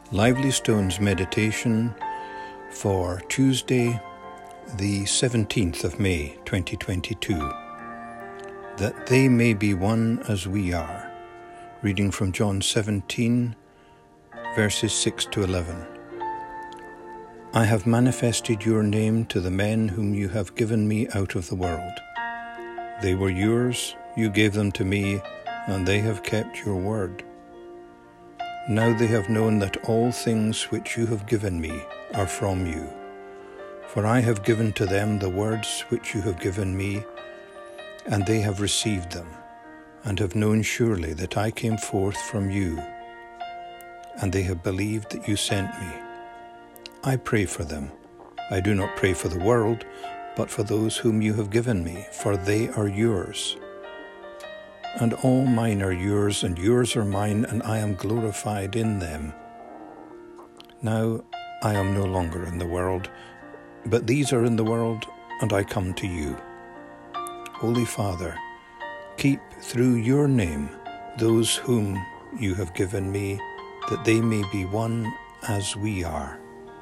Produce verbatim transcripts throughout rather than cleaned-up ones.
Lively Stones meditation for Tuesday, the seventeenth of May, twenty twenty-two. That they may be one as we are. Reading from John seventeen, verses six to eleven. I have manifested your name to the men whom you have given me out of the world. They were yours, you gave them to me, and they have kept your word. Now they have known that all things which you have given me are from you. For I have given to them the words which you have given me, and they have received them, and have known surely that I came forth from you, and they have believed that you sent me. I pray for them. I do not pray for the world, but for those whom you have given me, for they are yours. And all mine are yours, and yours are mine, and I am glorified in them. Now I am no longer in the world, but these are in the world, and I come to you. Holy Father, keep through your name those whom you have given me, that they may be one as we are.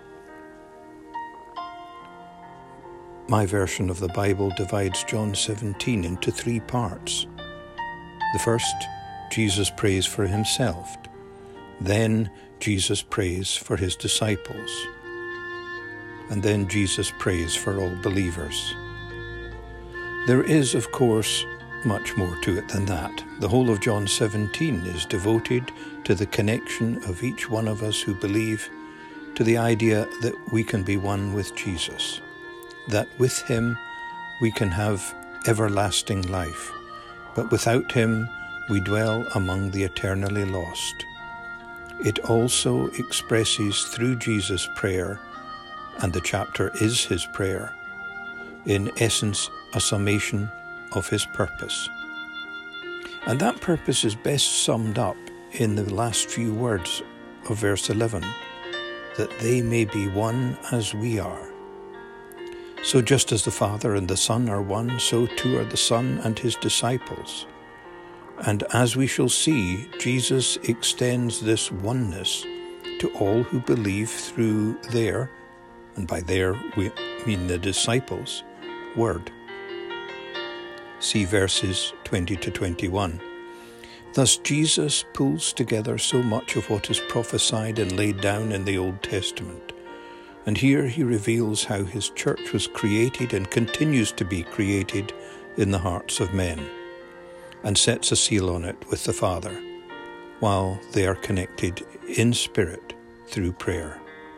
My version of the Bible divides John seventeen into three parts. The first, Jesus prays for himself. Then Jesus prays for his disciples. And then Jesus prays for all believers. There is, of course, much more to it than that. The whole of John seventeen is devoted to the connection of each one of us who believe to the idea that we can be one with Jesus, that with him we can have everlasting life. But without him, we dwell among the eternally lost. It also expresses through Jesus' prayer, and the chapter is his prayer, in essence, a summation of his purpose. And that purpose is best summed up in the last few words of verse eleven, that they may be one as we are. So just as the Father and the Son are one, so too are the Son and his disciples. And as we shall see, Jesus extends this oneness to all who believe through their, and by their we mean the disciples, word. See verses twenty to twenty-one. Thus Jesus pulls together so much of what is prophesied and laid down in the Old Testament. And here he reveals how his church was created and continues to be created in the hearts of men, and sets a seal on it with the Father, while they are connected in spirit through prayer.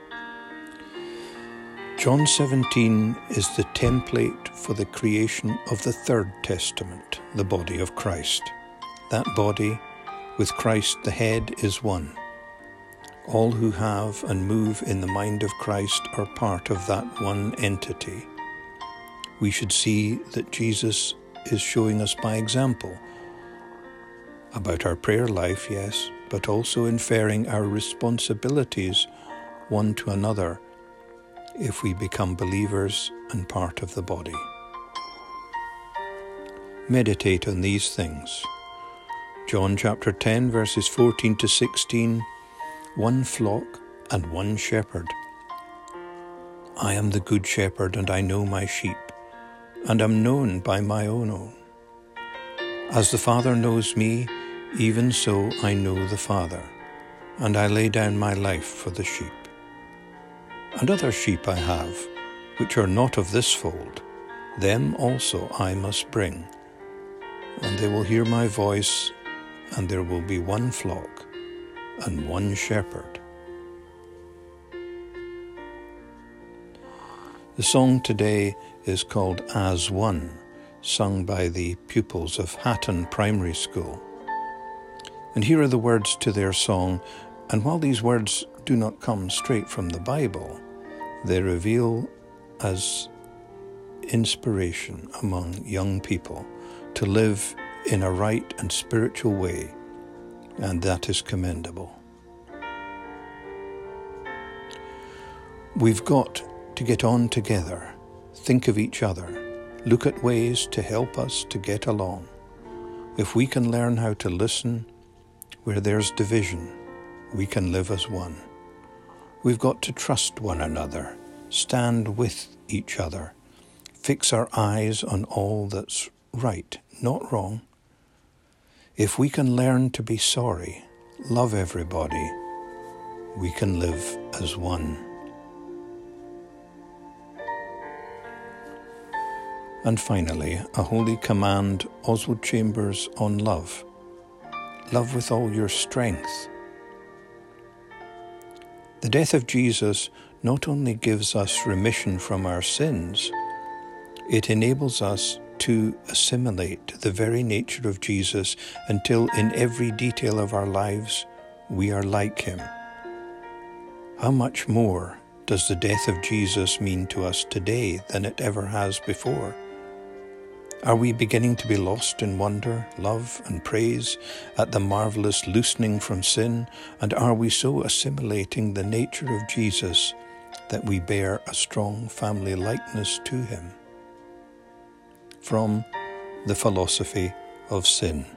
John seventeen is the template for the creation of the Third Testament, the body of Christ. That body, with Christ the head, is one. All who have and move in the mind of Christ are part of that one entity. We should see that Jesus is showing us by example about our prayer life, yes, but also inferring our responsibilities one to another if we become believers and part of the body. Meditate on these things. John chapter ten, verses fourteen to sixteen. One flock and one shepherd. I am the good shepherd, and I know my sheep, and am known by my own own. As the Father knows me, even so I know the Father, and I lay down my life for the sheep. And other sheep I have, which are not of this fold, them also I must bring, and they will hear my voice, and there will be one flock and one shepherd. The song today is called As One, sung by the pupils of Hatton Primary School. And here are the words to their song, and while these words do not come straight from the Bible, they reveal as inspiration among young people to live in a right and spiritual way, and that is commendable. We've got to get on together, think of each other, look at ways to help us to get along. If we can learn how to listen where there's division, we can live as one. We've got to trust one another, stand with each other, fix our eyes on all that's right, not wrong. If we can learn to be sorry, love everybody, we can live as one. And finally, a holy command, Oswald Chambers, on love. Love with all your strength. The death of Jesus not only gives us remission from our sins, it enables us to assimilate the very nature of Jesus until in every detail of our lives we are like him. How much more does the death of Jesus mean to us today than it ever has before? Are we beginning to be lost in wonder, love and praise at the marvellous loosening from sin? And are we so assimilating the nature of Jesus that we bear a strong family likeness to him? From The Philosophy of Sin.